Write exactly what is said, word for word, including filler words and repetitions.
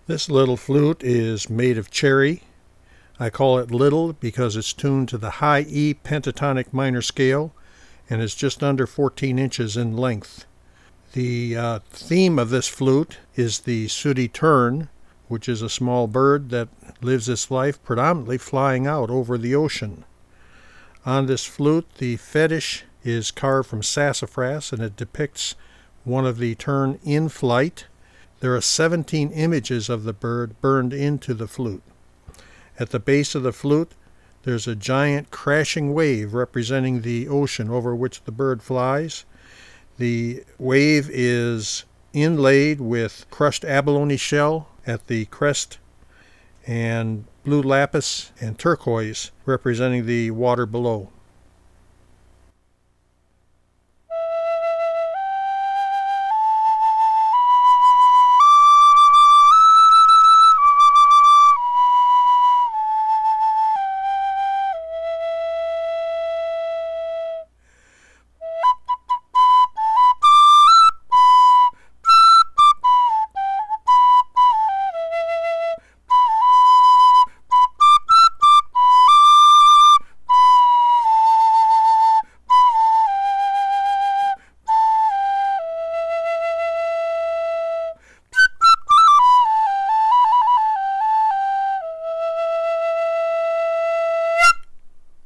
This little flute is made of cherry. I call it little because it's tuned to the high E pentatonic minor scale and is just under fourteen inches in length. The uh, theme of this flute is the sooty tern, which is a small bird that lives its life predominantly flying out over the ocean. On this flute, the fetish is carved from sassafras, and it depicts one of the tern in flight. There are seventeen images of the bird burned into the flute. At the base of the flute, there's a giant crashing wave representing the ocean over which the bird flies. The wave is inlaid with crushed abalone shell at the crest and blue lapis and turquoise representing the water below.